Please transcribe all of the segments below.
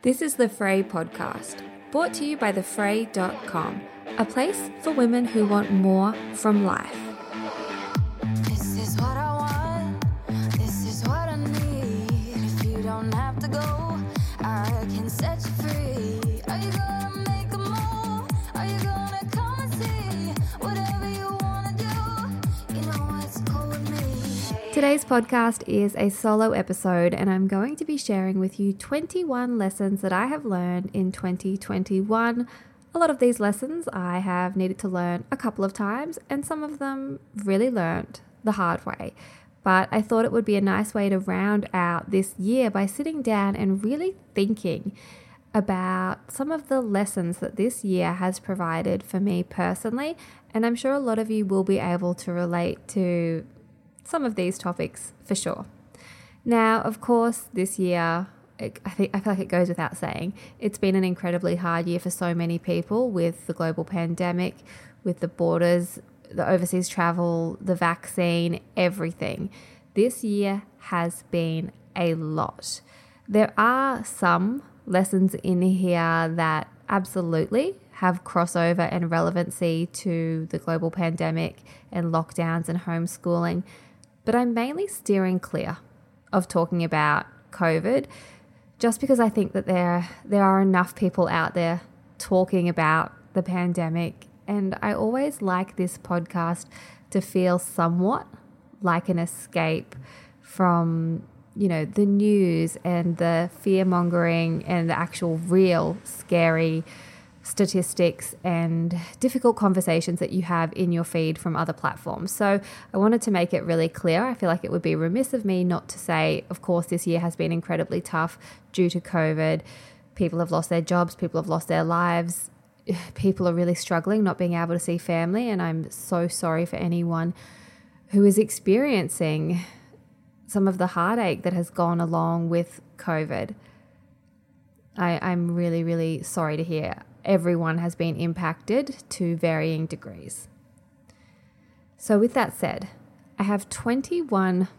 This is the Frey podcast, brought to you by thefrey.com, a place for women who want more from life. This is what I want, this is what I need. If you don't have to go, I can set you free. Are you gonna make a move? Are you gonna come and see? Whatever you wanna do, you know it's cool with me. Today's podcast is a solo episode, and I'm going to be sharing with you 21 lessons that I have learned in 2021. A lot of these lessons I have needed to learn a couple of times, and some of them really learned the hard way. But I thought it would be a nice way to round out this year by sitting down and really thinking about some of the lessons that this year has provided for me personally. And I'm sure a lot of you will be able to relate to some of these topics for sure. Now, of course, this year, I feel like it goes without saying, it's been an incredibly hard year for so many people with the global pandemic, with the borders, the overseas travel, the vaccine, everything. This year has been a lot. There are some lessons in here that absolutely have crossover and relevancy to the global pandemic and lockdowns and homeschooling, but I'm mainly steering clear of talking about COVID just because I think that there are enough people out there talking about the pandemic, and I always like this podcast to feel somewhat like an escape from, the news and the fear-mongering and the actual real scary statistics and difficult conversations that you have in your feed from other platforms. So I wanted to make it really clear. I feel like it would be remiss of me not to say, of course, this year has been incredibly tough due to COVID. People have lost their jobs, people have lost their lives, people are really struggling not being able to see family, and I'm so sorry for anyone who is experiencing some of the heartache that has gone along with COVID. I'm really, really sorry to hear. Everyone has been impacted to varying degrees. So with that said, I have 21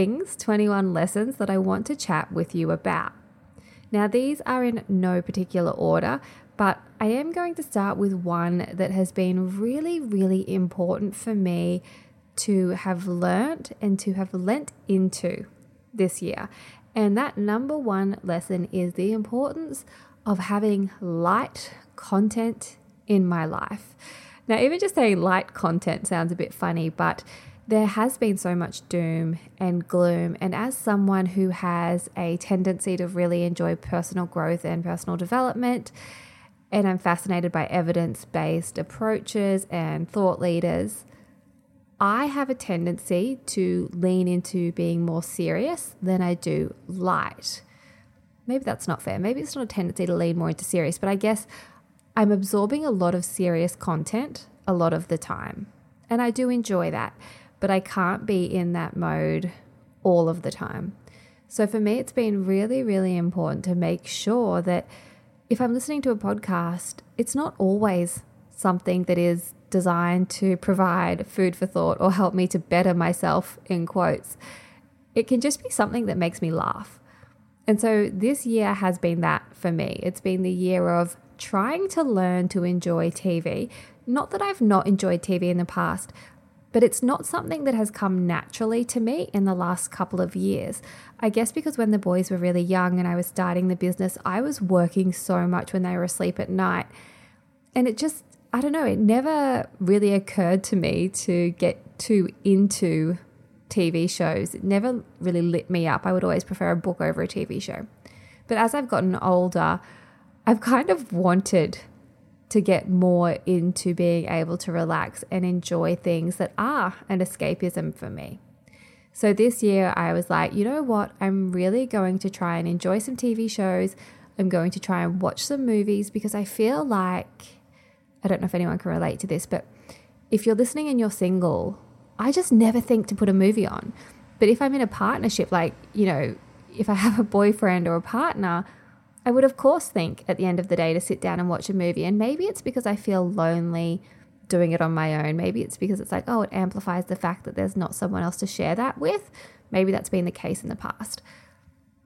lessons that I want to chat with you about. Now, these are in no particular order, but I am going to start with one that has been really, really important for me to have learnt and to have lent into this year. And that number one lesson is the importance of having light content in my life. Now, even just saying light content sounds a bit funny, but there has been so much doom and gloom. And as someone who has a tendency to really enjoy personal growth and personal development, and I'm fascinated by evidence-based approaches and thought leaders, I have a tendency to lean into being more serious than I do light. Maybe that's not fair. Maybe it's not a tendency to lean more into serious, but I guess I'm absorbing a lot of serious content a lot of the time. And I do enjoy that, but I can't be in that mode all of the time. So for me, it's been really, really important to make sure that if I'm listening to a podcast, it's not always something that is designed to provide food for thought or help me to better myself, in quotes. It can just be something that makes me laugh. And so this year has been that for me. It's been the year of trying to learn to enjoy TV. Not that I've not enjoyed TV in the past, but it's not something that has come naturally to me in the last couple of years. I guess because when the boys were really young and I was starting the business, I was working so much when they were asleep at night. And it just, I don't know, it never really occurred to me to get too into TV shows. It never really lit me up. I would always prefer a book over a TV show. But as I've gotten older, I've kind of wanted to get more into being able to relax and enjoy things that are an escapism for me. So this year I was like, you know what? I'm really going to try and enjoy some TV shows. I'm going to try and watch some movies because I feel like, I don't know if anyone can relate to this, but if you're listening and you're single, I just never think to put a movie on. But if I'm in a partnership, like, if I have a boyfriend or a partner, I would of course think at the end of the day to sit down and watch a movie. And maybe it's because I feel lonely doing it on my own. Maybe it's because it's like, oh, it amplifies the fact that there's not someone else to share that with. Maybe that's been the case in the past.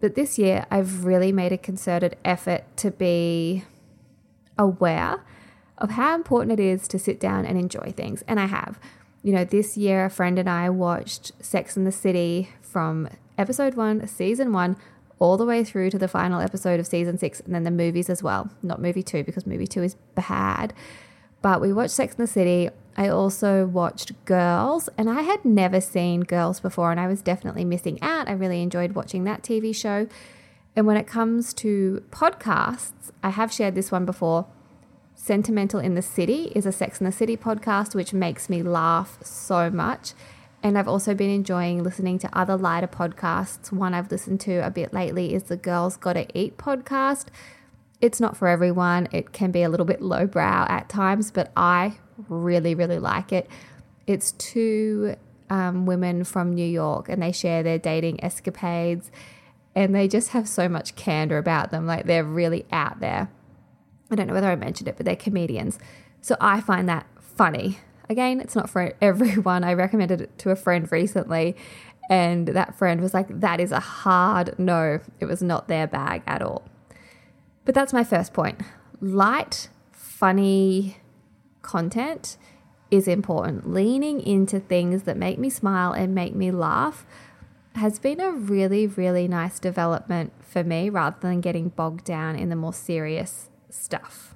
But this year, I've really made a concerted effort to be aware of how important it is to sit down and enjoy things. And I have. This year, a friend and I watched Sex and the City from episode 1, season 1, all the way through to the final episode of season 6, and then the movies as well. Not movie 2, because movie 2 is bad. But we watched Sex and the City. I also watched Girls, and I had never seen Girls before, and I was definitely missing out. I really enjoyed watching that TV show. And when it comes to podcasts, I have shared this one before. Sentimental in the City is a Sex and the City podcast, which makes me laugh so much. And I've also been enjoying listening to other lighter podcasts. One I've listened to a bit lately is the Girls Gotta Eat podcast. It's not for everyone. It can be a little bit lowbrow at times, but I really, really like it. It's 2 women from New York, and they share their dating escapades, and they just have so much candor about them. Like, they're really out there. I don't know whether I mentioned it, but they're comedians. So I find that funny. Again, it's not for everyone. I recommended it to a friend recently, and that friend was like, that is a hard no. It was not their bag at all. But that's my first point. Light, funny content is important. Leaning into things that make me smile and make me laugh has been a really, really nice development for me, rather than getting bogged down in the more serious stuff.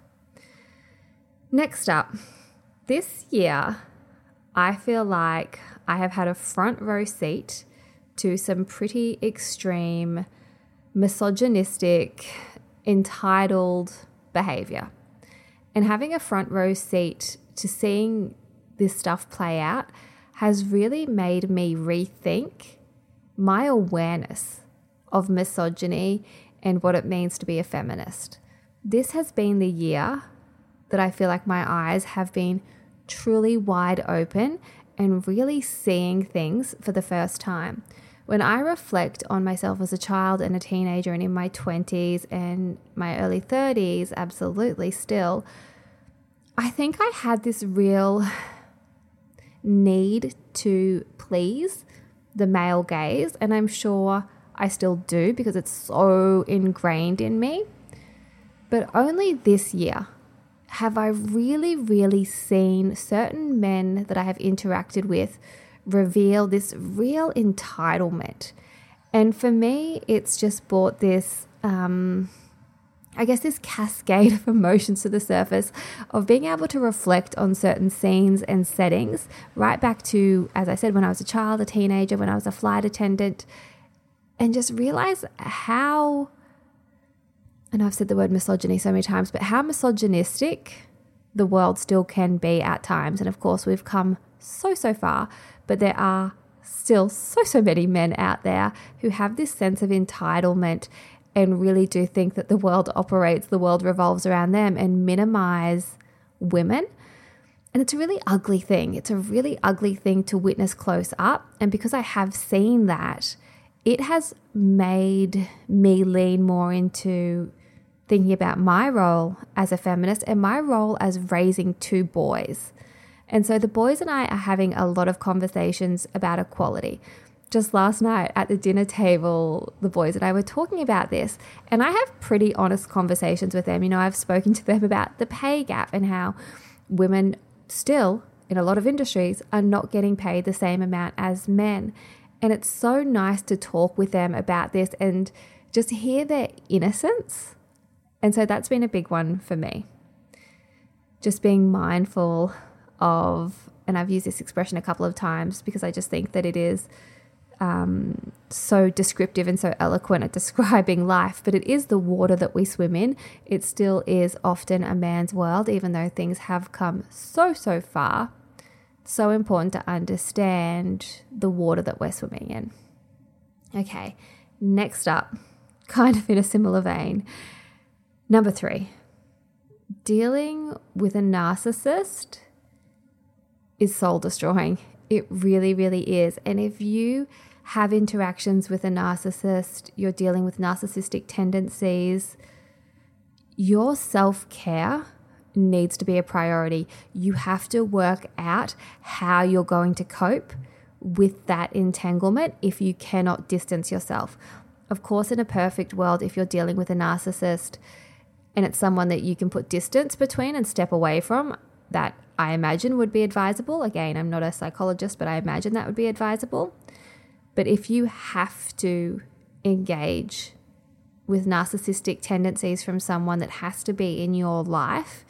Next up, this year, I feel like I have had a front row seat to some pretty extreme, misogynistic, entitled behavior. And having a front row seat to seeing this stuff play out has really made me rethink my awareness of misogyny and what it means to be a feminist. This has been the year that I feel like my eyes have been truly wide open and really seeing things for the first time. When I reflect on myself as a child and a teenager and in my 20s and my early 30s, absolutely still, I think I had this real need to please the male gaze, and I'm sure I still do because it's so ingrained in me. But only this year have I really, really seen certain men that I have interacted with reveal this real entitlement. And for me, it's just brought this, this cascade of emotions to the surface of being able to reflect on certain scenes and settings, right back to, as I said, when I was a child, a teenager, when I was a flight attendant, and just realize how, and I've said the word misogyny so many times, but how misogynistic the world still can be at times. And of course, we've come so far, but there are still so many men out there who have this sense of entitlement and really do think that the world revolves around them, and minimize women. And it's a really ugly thing. It's a really ugly thing to witness close up. And because I have seen that, it has made me lean more into thinking about my role as a feminist and my role as raising 2 boys. And so the boys and I are having a lot of conversations about equality. Just last night at the dinner table, the boys and I were talking about this, and I have pretty honest conversations with them. I've spoken to them about the pay gap and how women still, in a lot of industries, are not getting paid the same amount as men. And it's so nice to talk with them about this and just hear their innocence. And so that's been a big one for me. Just being mindful of, and I've used this expression a couple of times because I just think that it is so descriptive and so eloquent at describing life, but it is the water that we swim in. It still is often a man's world, even though things have come so far. So important to understand the water that we're swimming in. Okay, next up, kind of in a similar vein, number 3, dealing with a narcissist is soul destroying. It really, really is. And if you have interactions with a narcissist, you're dealing with narcissistic tendencies, your self-care needs to be a priority. You have to work out how you're going to cope with that entanglement if you cannot distance yourself. Of course, in a perfect world, if you're dealing with a narcissist and it's someone that you can put distance between and step away from, that I imagine would be advisable. Again, I'm not a psychologist, but I imagine that would be advisable. But if you have to engage with narcissistic tendencies from someone that has to be in your life,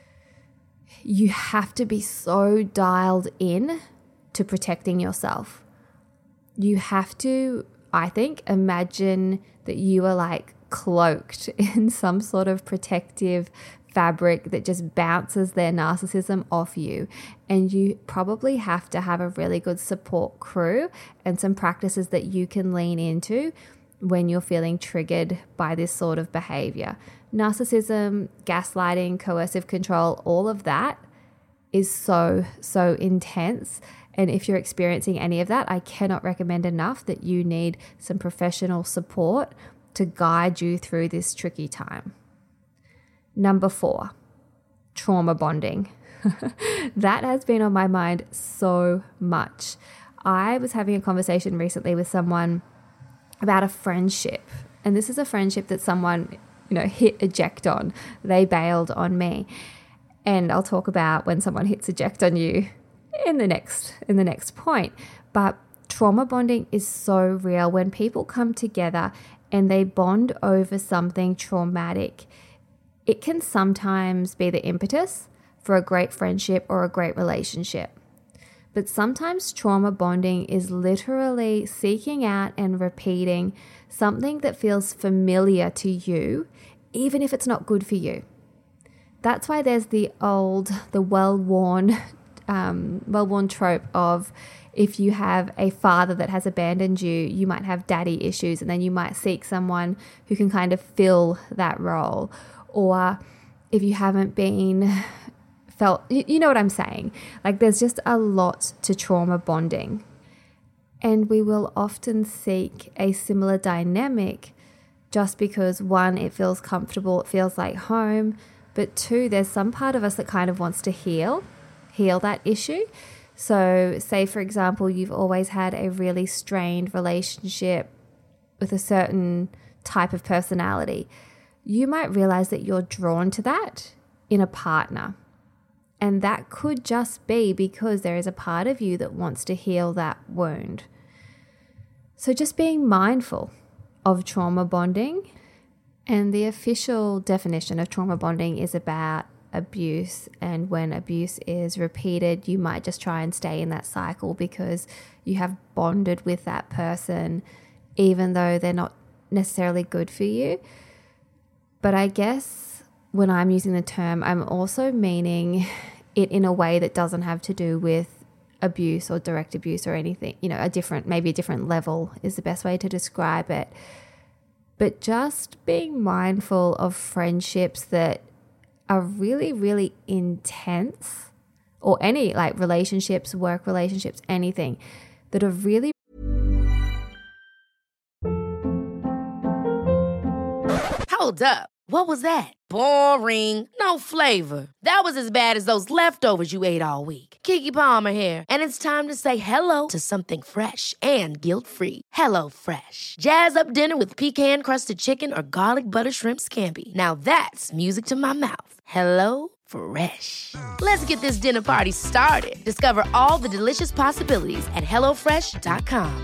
you have to be so dialed in to protecting yourself. You have to, I think, imagine that you are like cloaked in some sort of protective fabric that just bounces their narcissism off you. And you probably have to have a really good support crew and some practices that you can lean into when you're feeling triggered by this sort of behavior. Narcissism, gaslighting, coercive control, all of that is so intense. And if you're experiencing any of that, I cannot recommend enough that you need some professional support to guide you through this tricky time. Number 4, trauma bonding. That has been on my mind so much. I was having a conversation recently with someone about a friendship. And this is a friendship that someone, hit eject on. They bailed on me. And I'll talk about when someone hits eject on you in the next point. But trauma bonding is so real. When people come together and they bond over something traumatic, it can sometimes be the impetus for a great friendship or a great relationship. But sometimes trauma bonding is literally seeking out and repeating something that feels familiar to you, even if it's not good for you. That's why there's the well-worn trope of, if you have a father that has abandoned you, you might have daddy issues, and then you might seek someone who can kind of fill that role. Or if you haven't felt, you know what I'm saying? Like, there's just a lot to trauma bonding. And we will often seek a similar dynamic just because, 1, it feels comfortable, it feels like home, but 2, there's some part of us that kind of wants to heal that issue. So say, for example, you've always had a really strained relationship with a certain type of personality. You might realize that you're drawn to that in a partner. And that could just be because there is a part of you that wants to heal that wound. So just being mindful of trauma bonding. And the official definition of trauma bonding is about abuse. And when abuse is repeated, you might just try and stay in that cycle because you have bonded with that person, even though they're not necessarily good for you. But I guess when I'm using the term, I'm also meaning it in a way that doesn't have to do with abuse or direct abuse or anything, maybe a different level is the best way to describe it. But just being mindful of friendships that are really, really intense, or any relationships, work relationships, anything that are really. Hold up. What was that? Boring. No flavor. That was as bad as those leftovers you ate all week. Keke Palmer here. And it's time to say hello to something fresh and guilt-free. HelloFresh. Jazz up dinner with pecan-crusted chicken or garlic butter shrimp scampi. Now that's music to my mouth. HelloFresh. Let's get this dinner party started. Discover all the delicious possibilities at HelloFresh.com.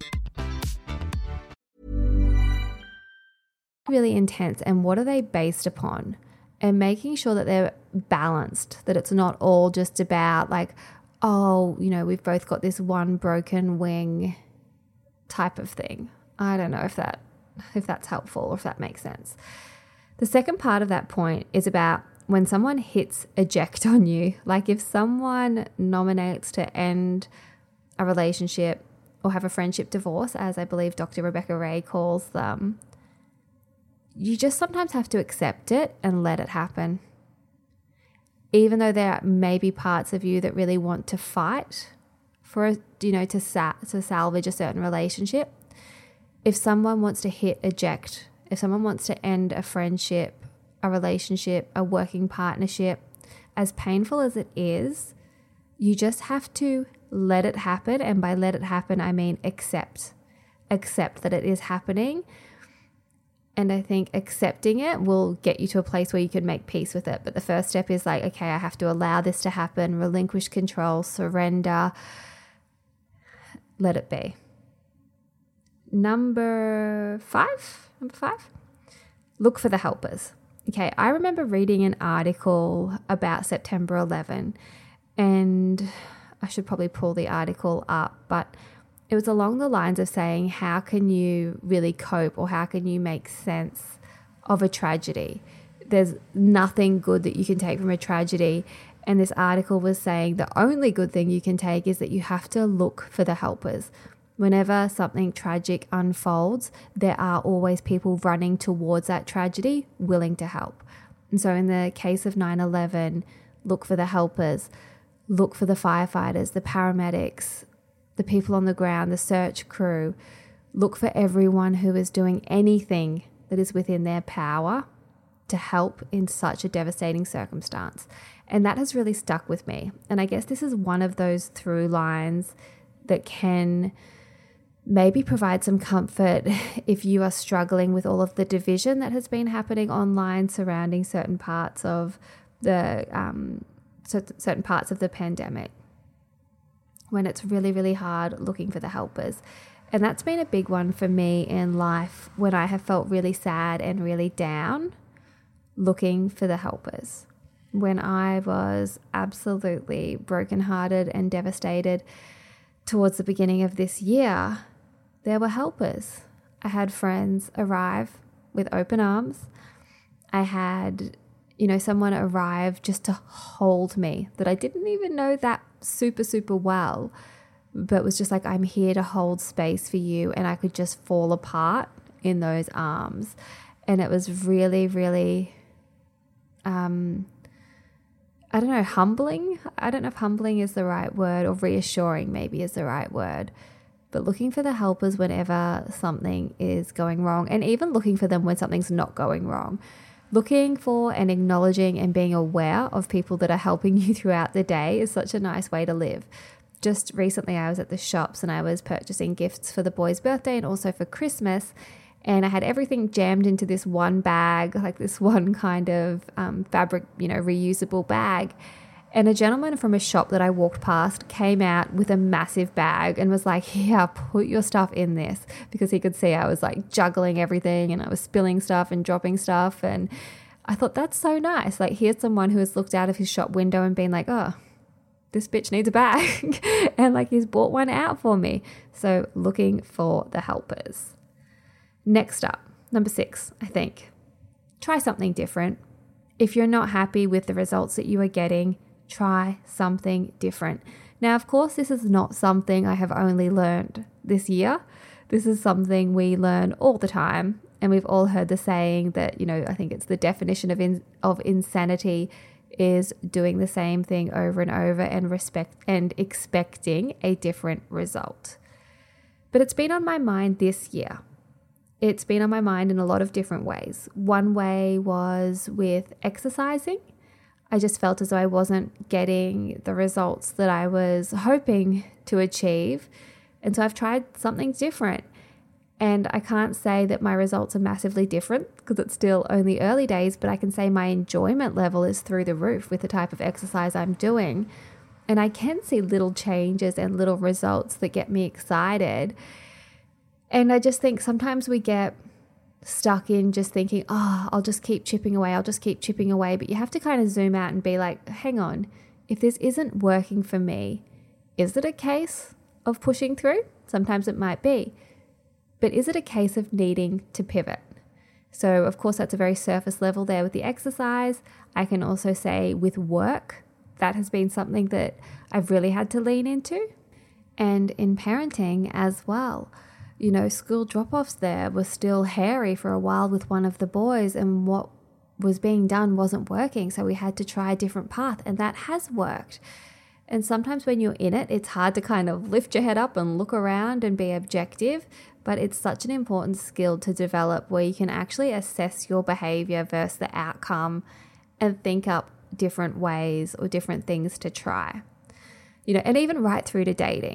Really intense, and what are they based upon, and making sure that they're balanced, that it's not all just about we've both got this one broken wing type of thing. I don't know if that's helpful or if that makes sense. The second part of that point is about when someone hits eject on you, like if someone nominates to end a relationship or have a friendship divorce, as I believe Dr. Rebecca Ray calls them, you just sometimes have to accept it and let it happen. Even though there may be parts of you that really want to fight for, to salvage a certain relationship. If someone wants to hit eject, if someone wants to end a friendship, a relationship, a working partnership, as painful as it is, you just have to let it happen. And by let it happen, I mean accept accept that it is happening. And I think accepting it will get you to a place where you can make peace with it. But the first step is like, okay, I have to allow this to happen, relinquish control, surrender, let it be. Number five, look for the helpers. Okay, I remember reading an article about September 11, and I should probably pull the article up, but it was along the lines of saying, how can you really cope, or how can you make sense of a tragedy? There's nothing good that you can take from a tragedy. And this article was saying the only good thing you can take is that you have to look for the helpers. Whenever something tragic unfolds, there are always people running towards that tragedy, willing to help. And so in the case of 9/11, look for the helpers, look for the firefighters, the paramedics, the people on the ground, the search crew. Look for everyone who is doing anything that is within their power to help in such a devastating circumstance. And that has really stuck with me. And I guess this is one of those through lines that can maybe provide some comfort if you are struggling with all of the division that has been happening online surrounding certain parts of the pandemic. When it's really, really hard looking for the helpers. And that's been a big one for me in life when I have felt really sad and really down, looking for the helpers. When I was absolutely brokenhearted and devastated towards the beginning of this year, there were helpers. I had friends arrive with open arms. I had, someone arrive just to hold me that I didn't even know that super, super well, but was just like, I'm here to hold space for you. And I could just fall apart in those arms. And it was really, really, humbling. I don't know if humbling is the right word, or reassuring maybe is the right word. But looking for the helpers whenever something is going wrong, and even looking for them when something's not going wrong. Looking for and acknowledging and being aware of people that are helping you throughout the day is such a nice way to live. Just recently I was at the shops and I was purchasing gifts for the boys' birthday and also for Christmas. And I had everything jammed into this one bag, like this one kind of fabric, reusable bag. And a gentleman from a shop that I walked past came out with a massive bag and was like, here, put your stuff in this, because he could see I was like juggling everything and I was spilling stuff and dropping stuff. And I thought, that's so nice. Like, here's someone who has looked out of his shop window and been like, oh, this bitch needs a bag. And like, he's bought one out for me. So looking for the helpers. Next up, number 6, I think, try something different. If you're not happy with the results that you are getting, try something different. Now, of course, this is not something I have only learned this year. This is something we learn all the time. And we've all heard the saying that, I think it's the definition of insanity is doing the same thing over and over and expecting a different result. But it's been on my mind this year. It's been on my mind in a lot of different ways. One way was with exercising. I just felt as though I wasn't getting the results that I was hoping to achieve. And so I've tried something different. And I can't say that my results are massively different because it's still only early days, but I can say my enjoyment level is through the roof with the type of exercise I'm doing. And I can see little changes and little results that get me excited. And I just think sometimes we get stuck in just thinking, I'll just keep chipping away. But you have to kind of zoom out and be like, hang on, if this isn't working for me, is it a case of pushing through? Sometimes it might be. But is it a case of needing to pivot? So of course, that's a very surface level there with the exercise. I can also say with work, that has been something that I've really had to lean into. And in parenting as well. School drop-offs there were still hairy for a while with one of the boys, and what was being done wasn't working. So we had to try a different path, and that has worked. And sometimes when you're in it, it's hard to kind of lift your head up and look around and be objective, but it's such an important skill to develop where you can actually assess your behavior versus the outcome and think up different ways or different things to try. And even right through to dating.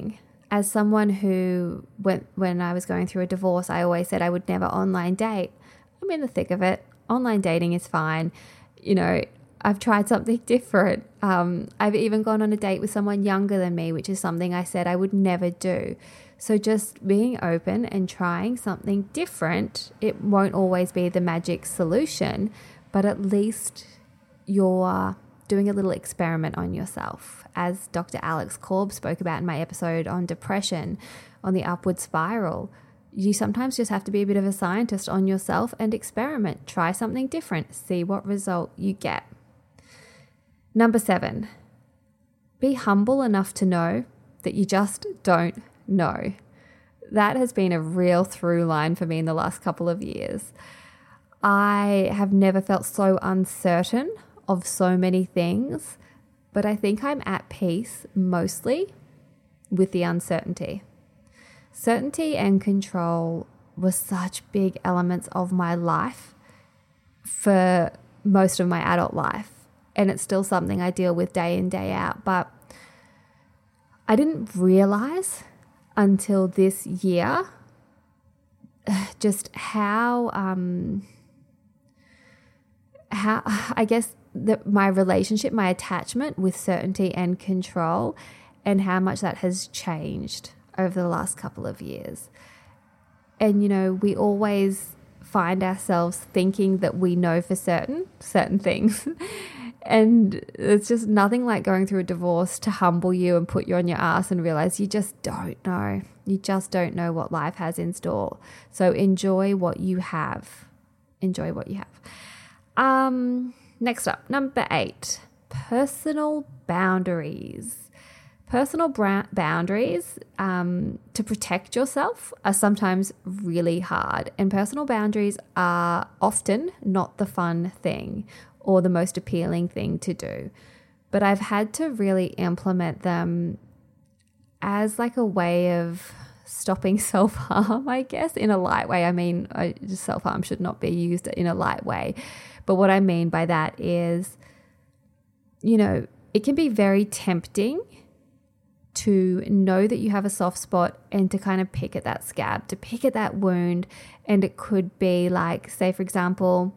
as someone who, when I was going through a divorce, I always said I would never online date. I'm in the thick of it. Online dating is fine. You know, I've tried something different. I've even gone on a date with someone younger than me, which is something I said I would never do. So just being open and trying something different, it won't always be the magic solution, but at least you're doing a little experiment on yourself. As Dr. Alex Korb spoke about in my episode on depression, on the upward spiral, you sometimes just have to be a bit of a scientist on yourself and experiment. Try something different. See what result you get. Number 7, be humble enough to know that you just don't know. That has been a real through line for me in the last couple of years. I have never felt so uncertain of so many things, but I think I'm at peace mostly with the uncertainty. Certainty and control were such big elements of my life for most of my adult life. And it's still something I deal with day in, day out. But I didn't realize until this year just how I guess that my relationship, my attachment with certainty and control, and how much that has changed over the last couple of years. And, you know, we always find ourselves thinking that we know for certain things. And it's just nothing like going through a divorce to humble you and put you on your ass and realize you just don't know. You just don't know what life has in store. So enjoy what you have. Enjoy what you have. Next up, number 8, personal boundaries. Personal boundaries to protect yourself are sometimes really hard, and personal boundaries are often not the fun thing or the most appealing thing to do. But I've had to really implement them as like a way of stopping self-harm, I guess, in a light way. I mean, self-harm should not be used in a light way. But what I mean by that is, you know, it can be very tempting to know that you have a soft spot and to kind of pick at that scab, to pick at that wound. And it could be like, say, for example,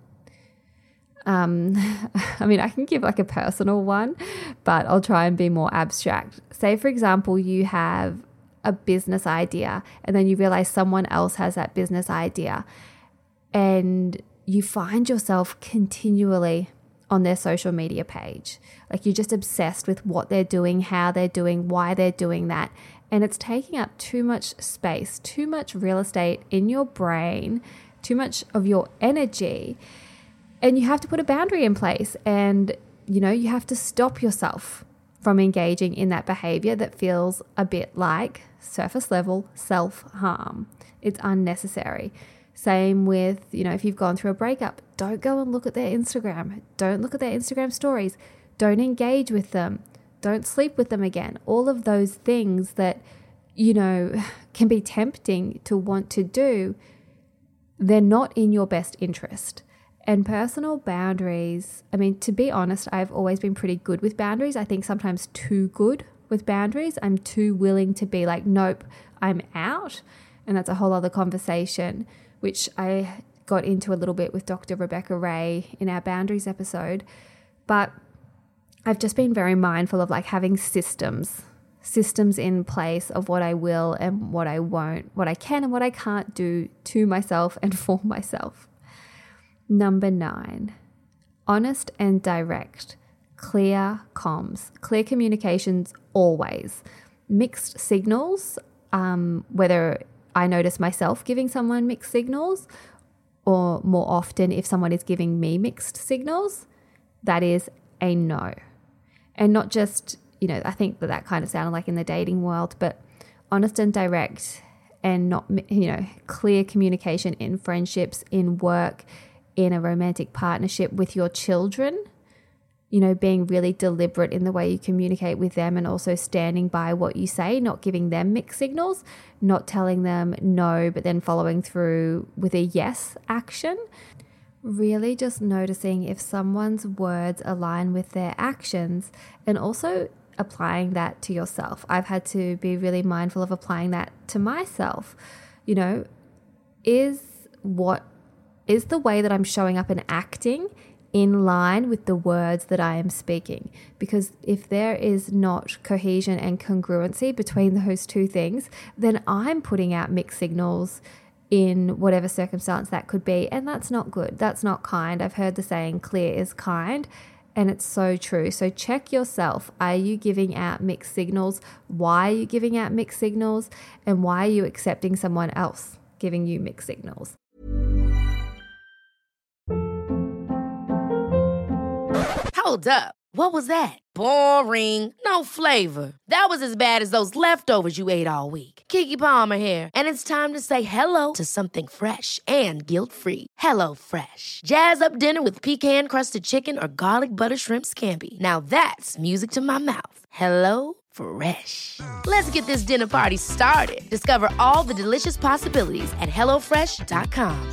I mean, I can give like a personal one, but I'll try and be more abstract. Say, for example, you have a business idea and then you realize someone else has that business idea, and you find yourself continually on their social media page. Like you're just obsessed with what they're doing, how they're doing, why they're doing that. And it's taking up too much space, too much real estate in your brain, too much of your energy. And you have to put a boundary in place, and, you know, you have to stop yourself from engaging in that behavior that feels a bit like surface level self-harm. It's unnecessary. Same with, you know, if you've gone through a breakup, don't go and look at their Instagram. Don't look at their Instagram stories. Don't engage with them. Don't sleep with them again. All of those things that, you know, can be tempting to want to do, they're not in your best interest. And personal boundaries, I mean, to be honest, I've always been pretty good with boundaries. I think sometimes too good with boundaries. I'm too willing to be like, nope, I'm out. And that's a whole other conversation, which I got into a little bit with Dr. Rebecca Ray in our boundaries episode. But I've just been very mindful of like having systems in place of what I will and what I won't, what I can and what I can't do to myself and for myself. Number 9, honest and direct, clear comms, clear communications always. Mixed signals, whether I notice myself giving someone mixed signals, or more often if someone is giving me mixed signals, that is a no. And not just, you know, I think that kind of sounded like in the dating world, but honest and direct, and not, you know, clear communication in friendships, in work, in a romantic partnership with your children, you know, being really deliberate in the way you communicate with them, and also standing by what you say, not giving them mixed signals, not telling them no, but then following through with a yes action. Really just noticing if someone's words align with their actions, and also applying that to yourself. I've had to be really mindful of applying that to myself. You know, is the way that I'm showing up and acting in line with the words that I am speaking? Because if there is not cohesion and congruency between those two things, then I'm putting out mixed signals in whatever circumstance that could be. And that's not good. That's not kind. I've heard the saying, clear is kind. And it's so true. So check yourself. Are you giving out mixed signals? Why are you giving out mixed signals? And why are you accepting someone else giving you mixed signals? Hold up. What was that? Boring. No flavor. That was as bad as those leftovers you ate all week. Keke Palmer here. And it's time to say hello to something fresh and guilt-free. Hello Fresh. Jazz up dinner with pecan-crusted chicken or garlic butter shrimp scampi. Now that's music to my mouth. Hello Fresh. Let's get this dinner party started. Discover all the delicious possibilities at hellofresh.com.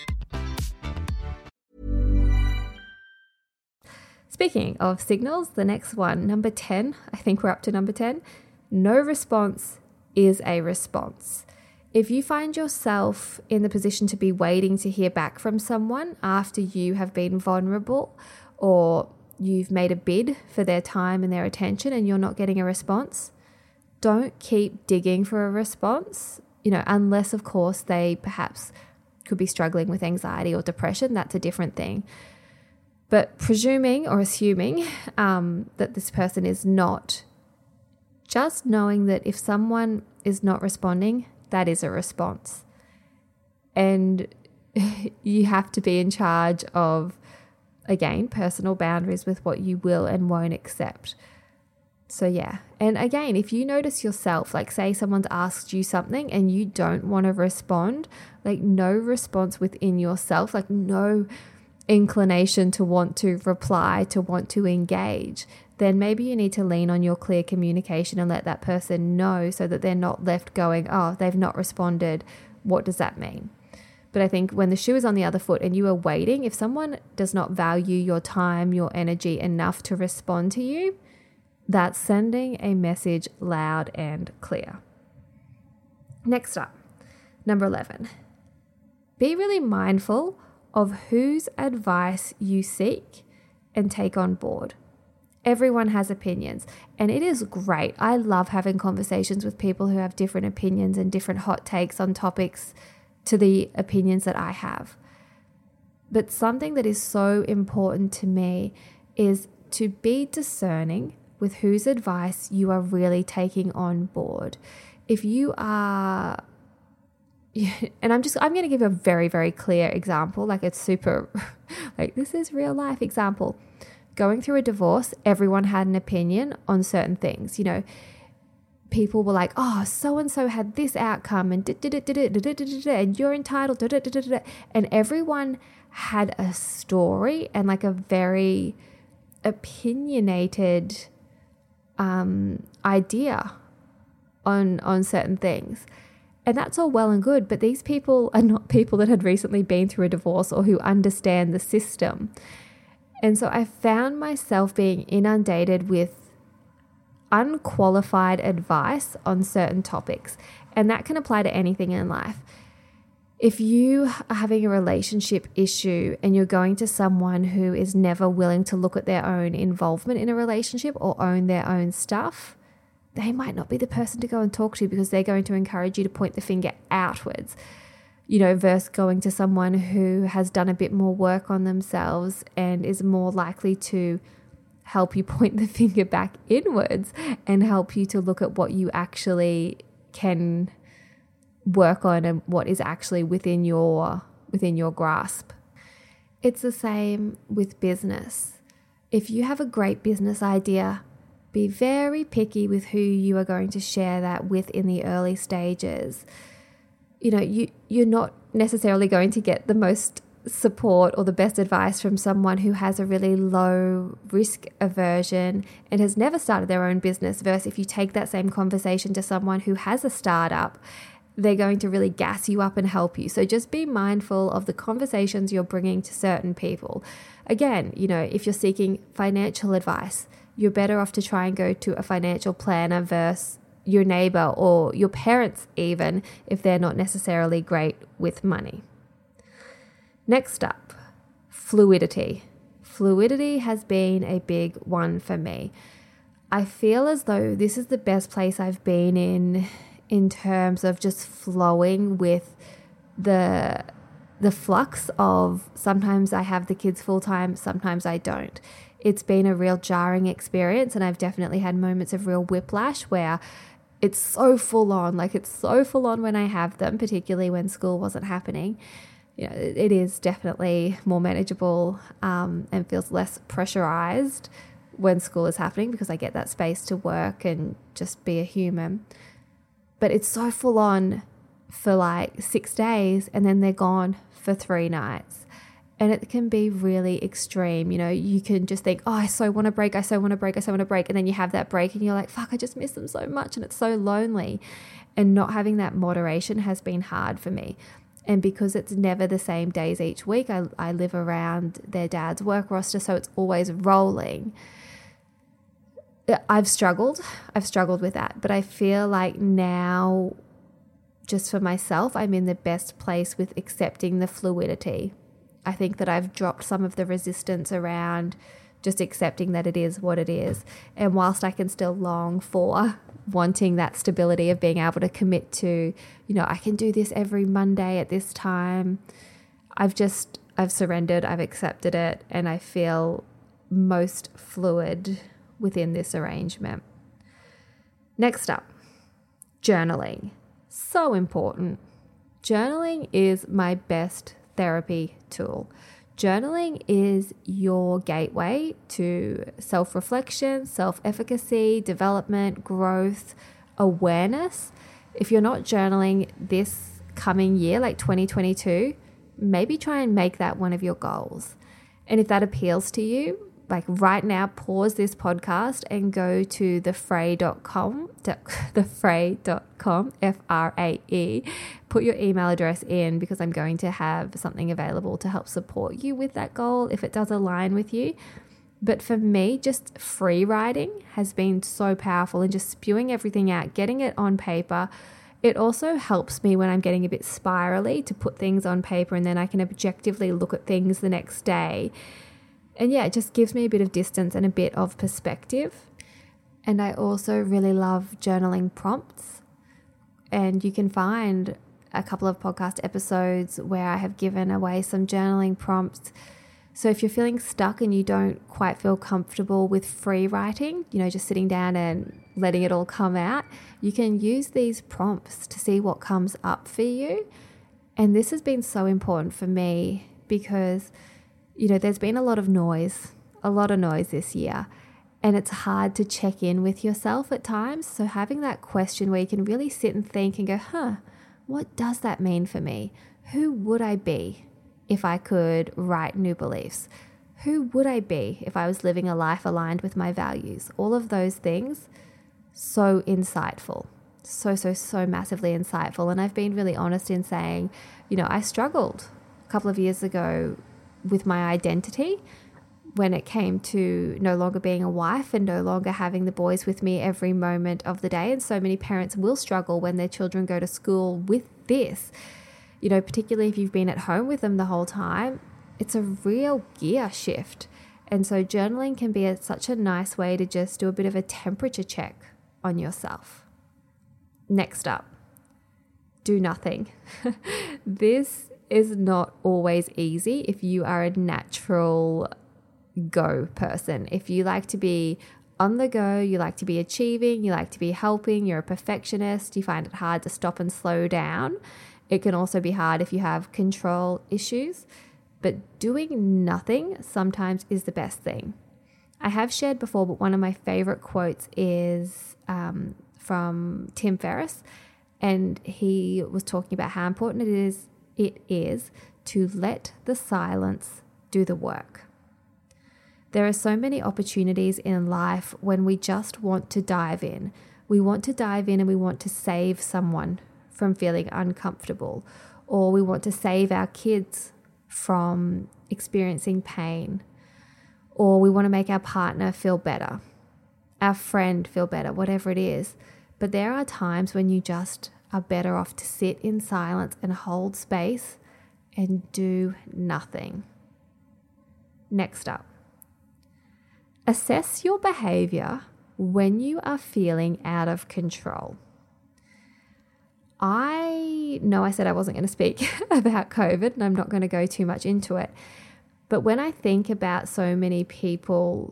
Speaking of signals, the next one, number 10, I think we're up to number 10. No response is a response. If you find yourself in the position to be waiting to hear back from someone after you have been vulnerable, or you've made a bid for their time and their attention and you're not getting a response, don't keep digging for a response, unless of course they perhaps could be struggling with anxiety or depression. That's a different thing. But presuming or assuming that this person is not, just knowing that if someone is not responding, that is a response. And you have to be in charge of, again, personal boundaries with what you will and won't accept. So yeah. And again, if you notice yourself, like say someone's asked you something and you don't want to respond, like no response within yourself, like no inclination to want to reply, to want to engage, then maybe you need to lean on your clear communication and let that person know so that they're not left going, oh, they've not responded. What does that mean? But I think when the shoe is on the other foot and you are waiting, if someone does not value your time, your energy enough to respond to you, that's sending a message loud and clear. Next up, number 11, be really mindful of whose advice you seek and take on board. Everyone has opinions, and it is great. I love having conversations with people who have different opinions and different hot takes on topics to the opinions that I have. But something that is so important to me is to be discerning with whose advice you are really taking on board. If you are, and I'm going to give a very, very clear example, like it's super, like this is real life example. Going through a divorce, everyone had an opinion on certain things. People were like, oh, so-and-so had this outcome and and you're entitled, and everyone had a story and like a very opinionated idea on certain things. And that's all well and good, but these people are not people that had recently been through a divorce or who understand the system. And so I found myself being inundated with unqualified advice on certain topics. And that can apply to anything in life. If you are having a relationship issue and you're going to someone who is never willing to look at their own involvement in a relationship or own their own stuff, they might not be the person to go and talk to because they're going to encourage you to point the finger outwards, versus going to someone who has done a bit more work on themselves and is more likely to help you point the finger back inwards and help you to look at what you actually can work on and what is actually within your grasp. It's the same with business. If you have a great business idea, be very picky with who you are going to share that with in the early stages. You're not necessarily going to get the most support or the best advice from someone who has a really low risk aversion and has never started their own business, versus if you take that same conversation to someone who has a startup, they're going to really gas you up and help you. So just be mindful of the conversations you're bringing to certain people. Again, if you're seeking financial advice, you're better off to try and go to a financial planner versus your neighbor or your parents even, if they're not necessarily great with money. Next up, fluidity. Fluidity has been a big one for me. I feel as though this is the best place I've been in terms of just flowing with the flux of sometimes I have the kids full time, sometimes I don't. It's been a real jarring experience, and I've definitely had moments of real whiplash where it's so full on, like it's so full on when I have them, particularly when school wasn't happening. You know, it is definitely more manageable and feels less pressurized when school is happening because I get that space to work and just be a human. But it's so full on for like 6 days and then they're gone for 3 nights. And it can be really extreme. You know, you can just think, oh, I so want to break. And then you have that break and you're like, fuck, I just miss them so much. And it's so lonely. And not having that moderation has been hard for me. And because it's never the same days each week, I live around their dad's work roster, so it's always rolling. I've struggled with that. But I feel like now, just for myself, I'm in the best place with accepting the fluidity. I think that I've dropped some of the resistance around just accepting that it is what it is. And whilst I can still long for wanting that stability of being able to commit to, you know, I can do this every Monday at this time, I've surrendered, I've accepted it, and I feel most fluid within this arrangement. Next up, journaling. So important. Journaling is my best therapy tool. Journaling is your gateway to self-reflection, self-efficacy, development, growth, awareness. If you're not journaling this coming year, like 2022, maybe try and make that one of your goals. And if that appeals to you, like right now, pause this podcast and go to thefrae.com, F-R-A-E. Put your email address in because I'm going to have something available to help support you with that goal if it does align with you. But for me, just free writing has been so powerful, and just spewing everything out, getting it on paper. It also helps me when I'm getting a bit spirally to put things on paper, and then I can objectively look at things the next day. And yeah, it just gives me a bit of distance and a bit of perspective. And I also really love journaling prompts. And you can find a couple of podcast episodes where I have given away some journaling prompts. So if you're feeling stuck and you don't quite feel comfortable with free writing, you know, just sitting down and letting it all come out, you can use these prompts to see what comes up for you. And this has been so important for me because, you know, there's been a lot of noise this year, and it's hard to check in with yourself at times. So having that question where you can really sit and think and go, what does that mean for me? Who would I be if I could write new beliefs? Who would I be if I was living a life aligned with my values? All of those things, so insightful, so massively insightful. And I've been really honest in saying, you know, I struggled a couple of years ago with my identity when it came to no longer being a wife and no longer having the boys with me every moment of the day. And so many parents will struggle when their children go to school with this, you know, particularly if you've been at home with them the whole time. It's a real gear shift. And so journaling can be such a nice way to just do a bit of a temperature check on yourself. Next up, do nothing. This is not always easy if you are a natural go person. If you like to be on the go, you like to be achieving, you like to be helping, you're a perfectionist, you find it hard to stop and slow down. It can also be hard if you have control issues, but doing nothing sometimes is the best thing. I have shared before, but one of my favorite quotes is from Tim Ferriss, and he was talking about how important it is to let the silence do the work. There are so many opportunities in life when we just want to dive in. We want to dive in and we want to save someone from feeling uncomfortable, or we want to save our kids from experiencing pain, or we want to make our partner feel better. our friend feel better, whatever it is. But there are times when you just are better off to sit in silence and hold space and do nothing. Next up, assess your behavior when you are feeling out of control. I know I said I wasn't going to speak about COVID, and I'm not going to go too much into it. But when I think about so many people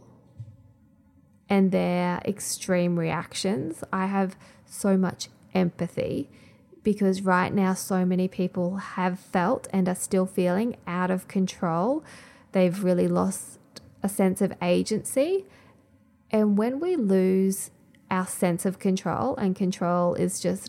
and their extreme reactions, I have so much empathy, because right now so many people have felt and are still feeling out of control. They've really lost a sense of agency. And when we lose our sense of control, and control is just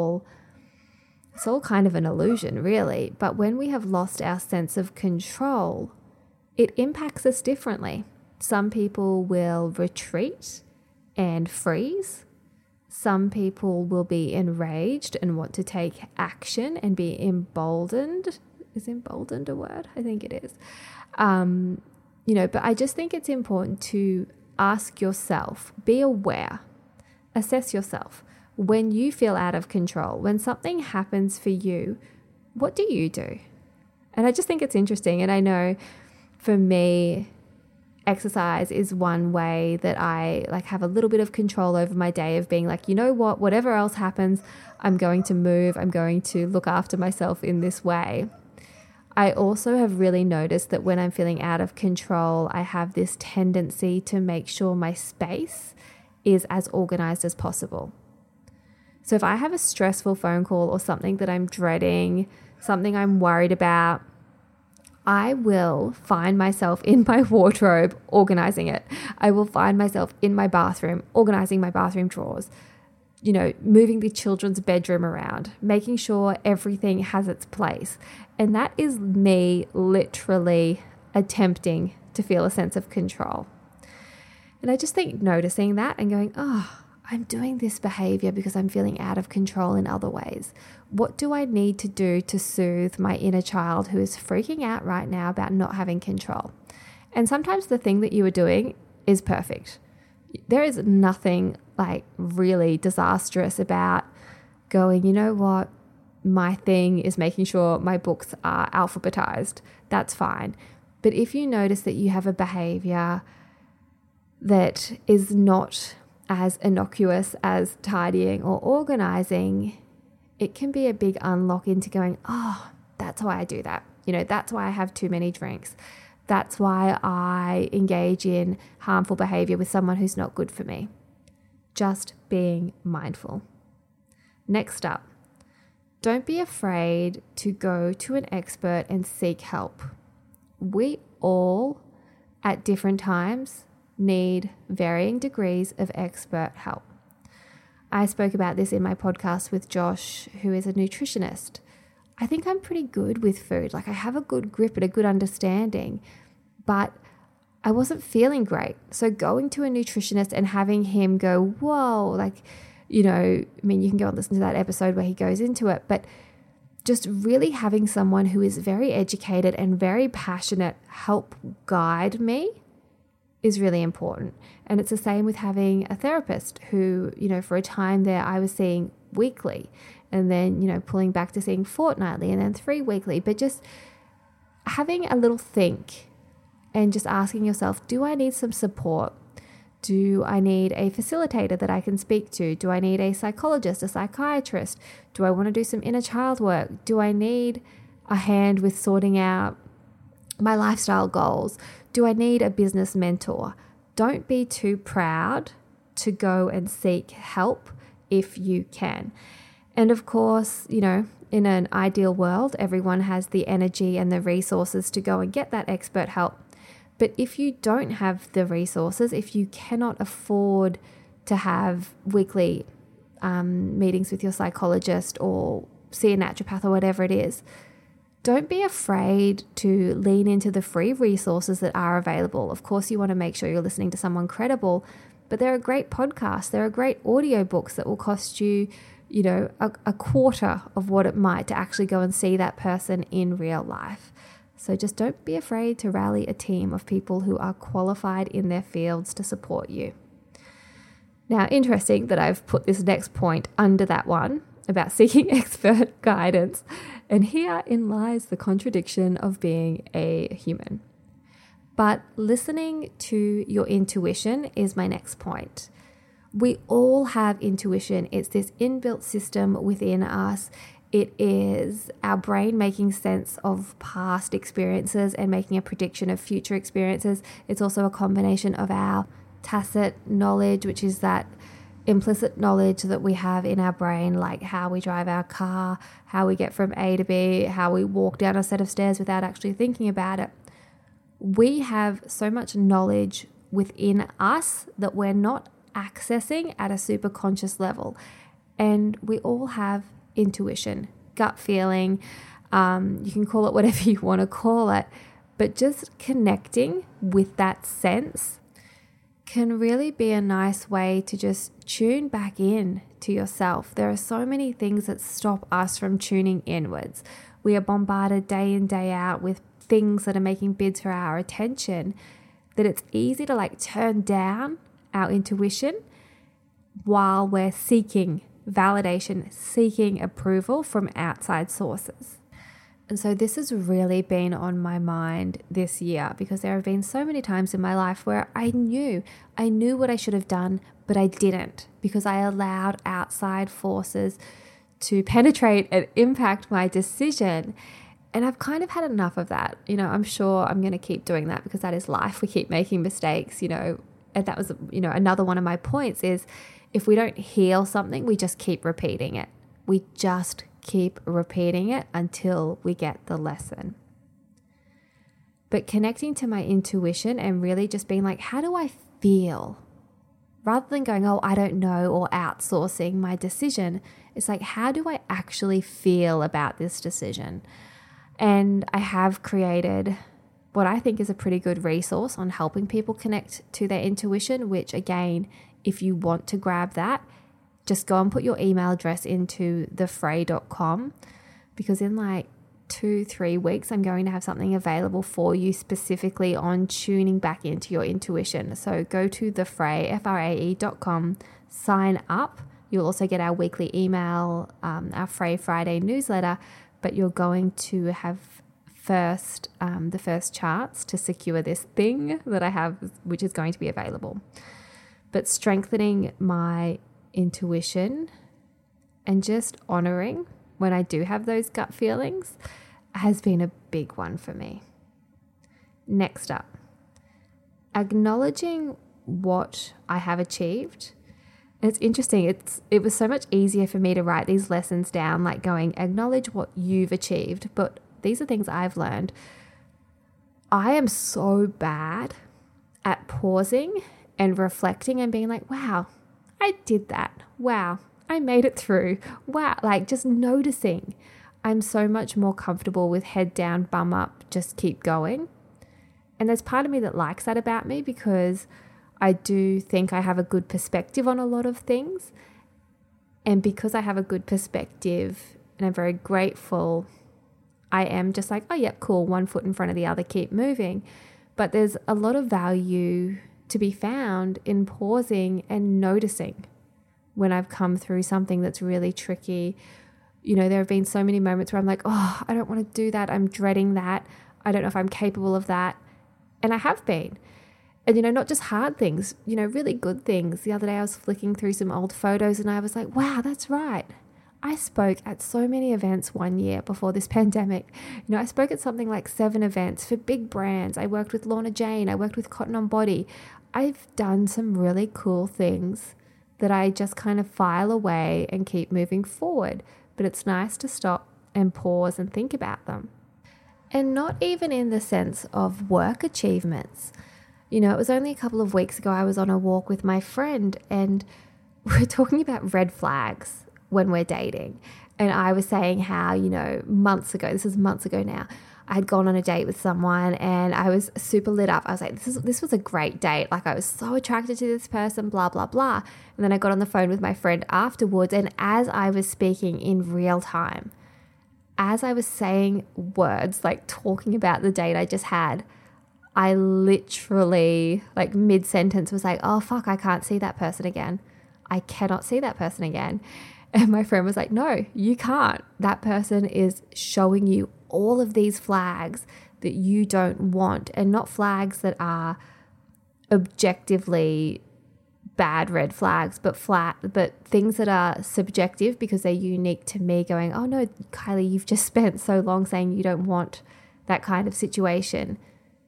it's all kind of an illusion, really. But when we have lost our sense of control, it impacts us differently. Some people will retreat and freeze. Some people will be enraged and want to take action and be emboldened. Is emboldened a word? I think it is. But I just think it's important to ask yourself, be aware, assess yourself. When you feel out of control, when something happens for you, what do you do? And I just think it's interesting. And I know for me, exercise is one way that I have a little bit of control over my day, of being like, you know what, whatever else happens, I'm going to move. I'm going to look after myself in this way. I also have really noticed that when I'm feeling out of control, I have this tendency to make sure my space is as organized as possible. So if I have a stressful phone call or something that I'm dreading, something I'm worried about, I will find myself in my wardrobe organizing it. I will find myself in my bathroom organizing my bathroom drawers, moving the children's bedroom around, making sure everything has its place. And that is me literally attempting to feel a sense of control. And I just think noticing that and going, I'm doing this behavior because I'm feeling out of control in other ways. What do I need to do to soothe my inner child who is freaking out right now about not having control? And sometimes the thing that you are doing is perfect. There is nothing really disastrous about going, you know what, my thing is making sure my books are alphabetized. That's fine. But if you notice that you have a behavior that is not as innocuous as tidying or organizing, it can be a big unlock into going, that's why I do that. That's why I have too many drinks. That's why I engage in harmful behavior with someone who's not good for me. Just being mindful. Next up, don't be afraid to go to an expert and seek help. We all, at different times, need varying degrees of expert help. I spoke about this in my podcast with Josh, who is a nutritionist. I think I'm pretty good with food. I have a good grip and a good understanding, but I wasn't feeling great. So going to a nutritionist and having him go, whoa, you can go and listen to that episode where he goes into it, but just really having someone who is very educated and very passionate help guide me is really important. And it's the same with having a therapist who, for a time there I was seeing weekly, and then, pulling back to seeing fortnightly, and then 3 weekly. But just having a little think and just asking yourself, do I need some support? Do I need a facilitator that I can speak to? Do I need a psychologist, a psychiatrist? Do I want to do some inner child work? Do I need a hand with sorting out my lifestyle goals? Do I need a business mentor? Don't be too proud to go and seek help if you can. And of course, in an ideal world, everyone has the energy and the resources to go and get that expert help. But if you don't have the resources, if you cannot afford to have weekly meetings with your psychologist or see a naturopath or whatever it is, don't be afraid to lean into the free resources that are available. Of course, you want to make sure you're listening to someone credible, but there are great podcasts, there are great audiobooks that will cost you, a quarter of what it might to actually go and see that person in real life. So just don't be afraid to rally a team of people who are qualified in their fields to support you. Now, interesting that I've put this next point under that one about seeking expert guidance. And herein lies the contradiction of being a human. But listening to your intuition is my next point. We all have intuition. It's this inbuilt system within us. It is our brain making sense of past experiences and making a prediction of future experiences. It's also a combination of our tacit knowledge, which is that implicit knowledge that we have in our brain, like how we drive our car, how we get from A to B, how we walk down a set of stairs without actually thinking about it. We have so much knowledge within us that we're not accessing at a super conscious level. And we all have intuition, gut feeling, you can call it whatever you want to call it, but just connecting with that sense can really be a nice way to just tune back in to yourself. There are so many things that stop us from tuning inwards. We are bombarded day in, day out with things that are making bids for our attention, that it's easy to turn down our intuition while we're seeking validation, seeking approval from outside sources. And so this has really been on my mind this year, because there have been so many times in my life where I knew what I should have done, but I didn't, because I allowed outside forces to penetrate and impact my decision. And I've kind of had enough of that. I'm sure I'm going to keep doing that, because that is life. We keep making mistakes, and that was, another one of my points is, if we don't heal something, we just keep repeating it. We just keep repeating it until we get the lesson. But connecting to my intuition and really just being like, how do I feel? Rather than going, oh, I don't know, or outsourcing my decision, it's like, how do I actually feel about this decision? And I have created what I think is a pretty good resource on helping people connect to their intuition, which again, if you want to grab that, just go and put your email address into thefray.com, because in 2-3 weeks, I'm going to have something available for you specifically on tuning back into your intuition. So go to thefray, FRAE.com, sign up. You'll also get our weekly email, our Fray Friday newsletter, but you're going to have the first chance to secure this thing that I have, which is going to be available. But strengthening my intuition and just honoring when I do have those gut feelings has been a big one for me. Next up, acknowledging what I have achieved. And it's interesting. It was so much easier for me to write these lessons down, like going, acknowledge what you've achieved. But these are things I've learned. I am so bad at pausing and reflecting and being like, wow, I did that. Wow, I made it through. Wow, just noticing. I'm so much more comfortable with head down, bum up, just keep going. And there's part of me that likes that about me, because I do think I have a good perspective on a lot of things. And because I have a good perspective and I'm very grateful, I am just like, oh, yep, cool, one foot in front of the other, keep moving. But there's a lot of value to be found in pausing and noticing when I've come through something that's really tricky. There have been so many moments where I'm like, oh, I don't want to do that. I'm dreading that. I don't know if I'm capable of that. And I have been. And, not just hard things, really good things. The other day I was flicking through some old photos and I was like, wow, that's right. I spoke at so many events one year before this pandemic. I spoke at something like 7 events for big brands. I worked with Lorna Jane. I worked with Cotton On Body. I've done some really cool things that I just kind of file away and keep moving forward. But it's nice to stop and pause and think about them. And not even in the sense of work achievements. It was only a couple of weeks ago I was on a walk with my friend and we're talking about red flags when we're dating. And I was saying how, months ago, this is months ago now, I had gone on a date with someone and I was super lit up. I was like, this was a great date. I was so attracted to this person, blah, blah, blah. And then I got on the phone with my friend afterwards. And as I was speaking in real time, as I was saying words, talking about the date I just had, I literally, mid-sentence was like, oh, fuck, I can't see that person again. I cannot see that person again. And my friend was like, no, you can't. That person is showing you all of these flags that you don't want, and not flags that are objectively bad red flags, but things that are subjective because they're unique to me, going, oh no, Kylie, you've just spent so long saying you don't want that kind of situation.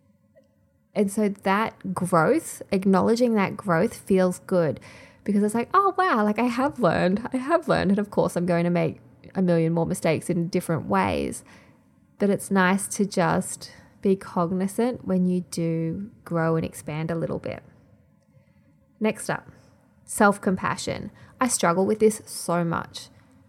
And so that growth, acknowledging that growth, feels good, because it's like, oh wow, like I have learned. And of course I'm going to make a million more mistakes in different ways, but it's nice to just be cognizant when you do grow and expand a little bit. Next up, self-compassion. I struggle with this so much.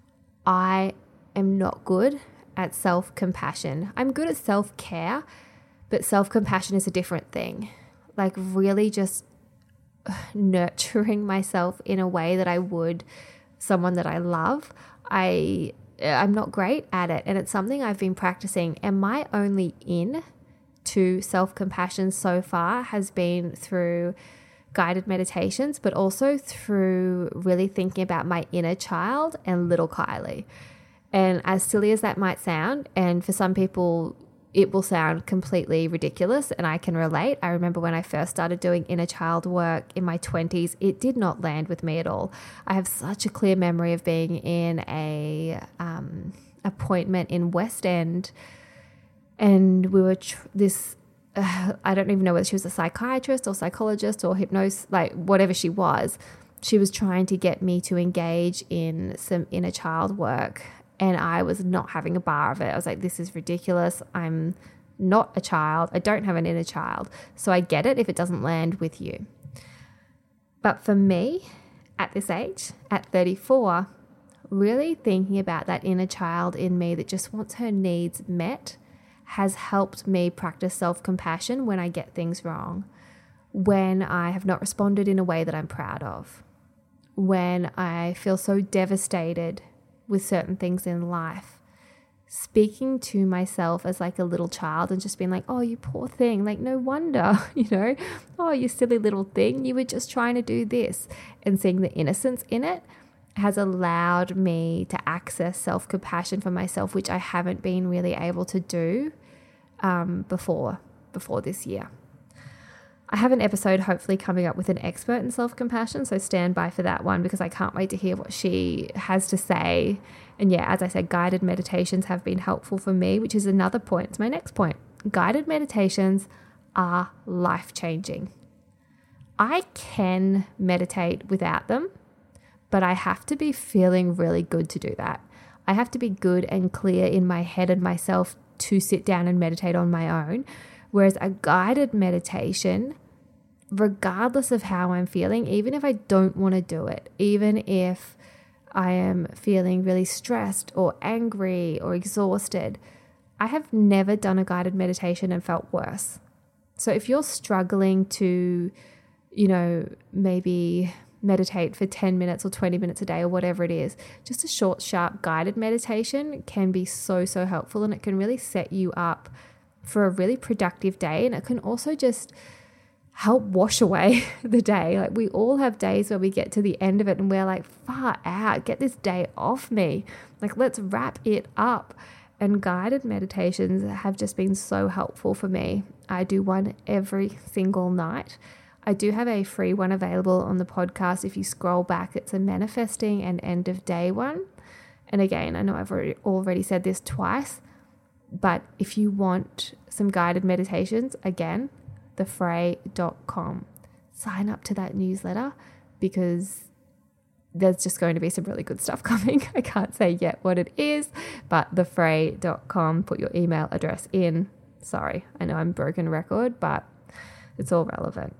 I am not good at self-compassion. I'm good at self-care, but self-compassion is a different thing. Like really just nurturing myself in a way that I would someone that I love. I'm not great at it, and it's something I've been practicing. And my only in to self-compassion so far has been through guided meditations, but also through really thinking about my inner child and little Kylie. And as silly as that might sound, and for some people it will sound completely ridiculous, and I can relate. I remember when I first started doing inner child work in my 20s, it did not land with me at all. I have such a clear memory of being in a appointment in West End, and we were I don't even know whether she was a psychiatrist or psychologist or like whatever she was. She was trying to get me to engage in some inner child work, and I was not having a bar of it. I was like, this is ridiculous. I'm not a child. I don't have an inner child. So I get it if it doesn't land with you. But for me, at this age, at 34, really thinking about that inner child in me that just wants her needs met has helped me practice self-compassion when I get things wrong, when I have not responded in a way that I'm proud of, when I feel so devastated with certain things in life. Speaking to myself as like a little child and just being like, oh, you poor thing, like no wonder, oh, you silly little thing, you were just trying to do this. And seeing the innocence in it has allowed me to access self-compassion for myself, which I haven't been really able to do before this year. I have an episode hopefully coming up with an expert in self-compassion, so stand by for that one, because I can't wait to hear what she has to say. And yeah, as I said, guided meditations have been helpful for me, which is another point. It's my next point. Guided meditations are life-changing. I can meditate without them, but I have to be feeling really good to do that. I have to be good and clear in my head and myself to sit down and meditate on my own. Whereas a guided meditation, regardless of how I'm feeling, even if I don't want to do it, even if I am feeling really stressed or angry or exhausted, I have never done a guided meditation and felt worse. So if you're struggling to, maybe meditate for 10 minutes or 20 minutes a day or whatever it is, just a short, sharp guided meditation can be so, so helpful, and it can really set you up for a really productive day. And it can also just help wash away the day. Like we all have days where we get to the end of it and we're like, far out, get this day off me. Like let's wrap it up. And guided meditations have just been so helpful for me. I do one every single night. I do have a free one available on the podcast. If you scroll back, it's a manifesting and end of day one. And again, I know I've already said this twice, but if you want some guided meditations, again, thefray.com. Sign up to that newsletter, because there's just going to be some really good stuff coming. I can't say yet what it is, but thefray.com, put your email address in. Sorry, I know I'm broken record, but it's all relevant.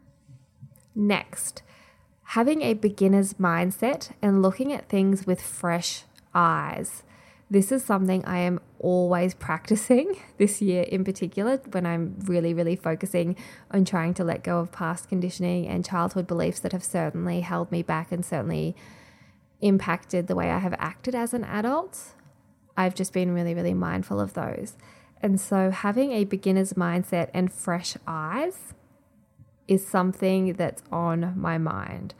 Next, having a beginner's mindset and looking at things with fresh eyes. This is something I am always practicing this year in particular, when I'm really, really focusing on trying to let go of past conditioning and childhood beliefs that have certainly held me back and certainly impacted the way I have acted as an adult. I've just been really, really mindful of those. And so having a beginner's mindset and fresh eyes is something that's on my mind.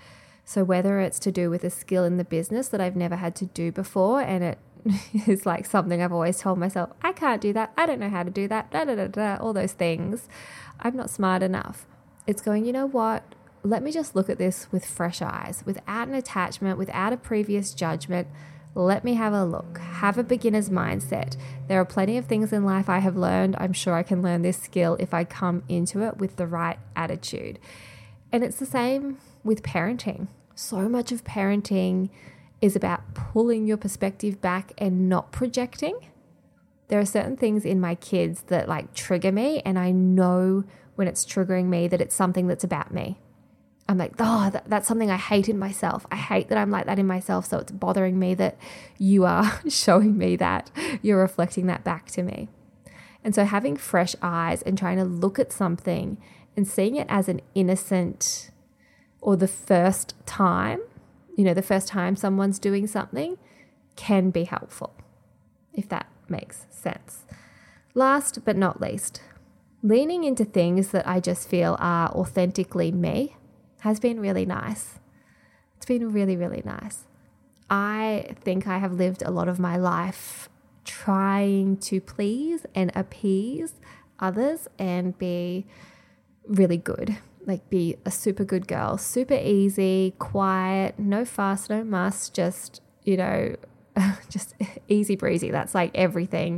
So whether it's to do with a skill in the business that I've never had to do before, and it is like something I've always told myself, I can't do that, I don't know how to do that, all those things. I'm not smart enough. It's going, you know what? Let me just look at this with fresh eyes, without an attachment, without a previous judgment. Let me have a look, have a beginner's mindset. There are plenty of things in life I have learned. I'm sure I can learn this skill if I come into it with the right attitude. And it's the same with parenting. So much of parenting is about pulling your perspective back and not projecting. There are certain things in my kids that like trigger me, and I know when it's triggering me that it's something that's about me. I'm like, that's something I hate in myself. I hate that I'm like that in myself. So it's bothering me that you are showing me that, you're reflecting that back to me. And so having fresh eyes and trying to look at something and seeing it as an innocent, or the first time, the first time someone's doing something, can be helpful, if that makes sense. Last but not least, leaning into things that I just feel are authentically me has been really nice. It's been really, really nice. I think I have lived a lot of my life trying to please and appease others and be really good, like be a super good girl, super easy, quiet, no fuss, no muss, just, just easy breezy. That's like everything.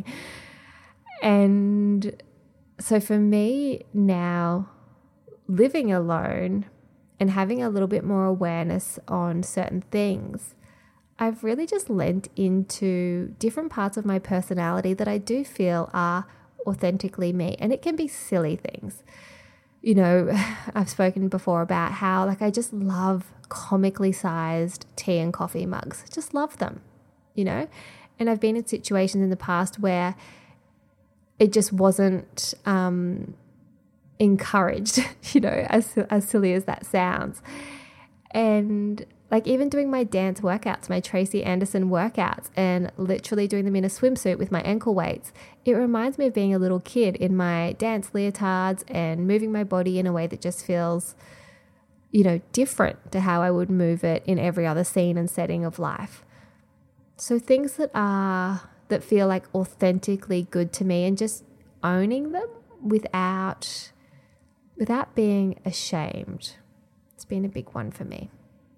And so for me now, living alone and having a little bit more awareness on certain things, I've really just lent into different parts of my personality that I do feel are authentically me. And it can be silly things. I've spoken before about how I just love comically sized tea and coffee mugs. Just love them, And I've been in situations in the past where it just wasn't encouraged, as silly as that sounds. And even doing my dance workouts, my Tracy Anderson workouts, and literally doing them in a swimsuit with my ankle weights, it reminds me of being a little kid in my dance leotards and moving my body in a way that just feels, different to how I would move it in every other scene and setting of life. So things that feel like authentically good to me, and just owning them without being ashamed. It's been a big one for me.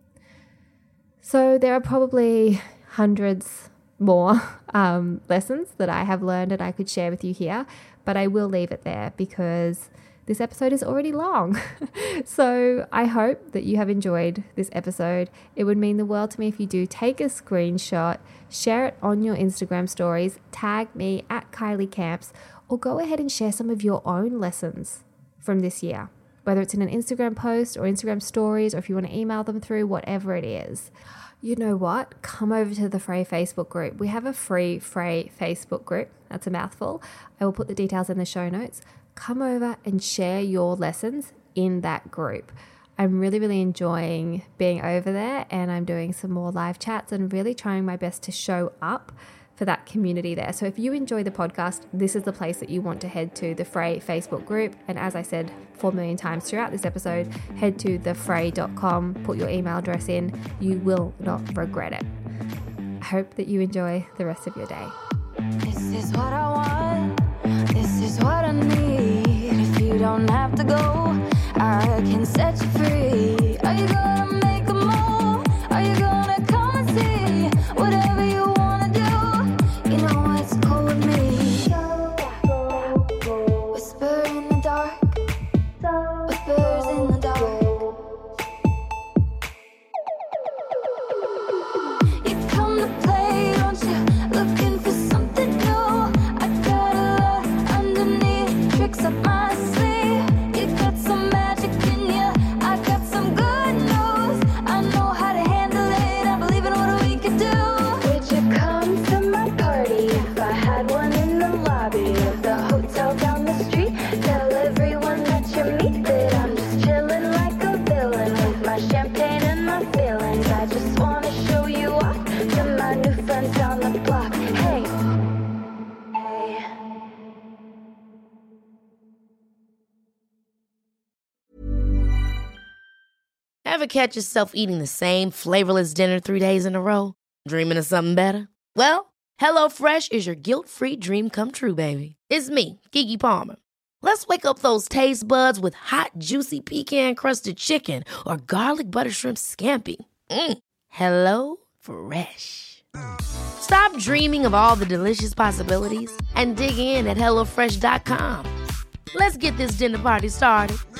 So there are probably hundreds more lessons that I have learned and I could share with you here, but I will leave it there because this episode is already long. So I hope that you have enjoyed this episode. It would mean the world to me if you do take a screenshot, share it on your Instagram stories, tag me at Kylie Camps, or go ahead and share some of your own lessons from this year, whether it's in an Instagram post or Instagram stories, or if you want to email them through, whatever it is. You know what? Come over to the Frey Facebook group. We have a free Frey Facebook group. That's a mouthful. I will put the details in the show notes. Come over and share your lessons in that group. I'm really, really enjoying being over there, and I'm doing some more live chats and really trying my best to show up for that community there. So if you enjoy the podcast, this is the place that you want to head to, the Frey Facebook group. And as I said 4 million times throughout this episode, head to thefrey.com, put your email address in. You will not regret it. I hope that you enjoy the rest of your day. This is what I want. This is what I need. If you don't have to go, I can set you free. Are you gonna make a move? Are you gonna come and see? Whatever you wanna do, you know it's cool with me. Whisper in the dark, whispers in the dark. You come to play, don't you? Looking for something new. I got a lot underneath, tricks up my sleeve. You got some magic in you, I got some Ever catch yourself eating the same flavorless dinner 3 days in a row? Dreaming of something better? Well, HelloFresh is your guilt-free dream come true, baby. It's me, Keke Palmer. Let's wake up those taste buds with hot, juicy pecan-crusted chicken or garlic butter shrimp scampi. Hello Fresh. Stop dreaming of all the delicious possibilities and dig in at HelloFresh.com. Let's get this dinner party started.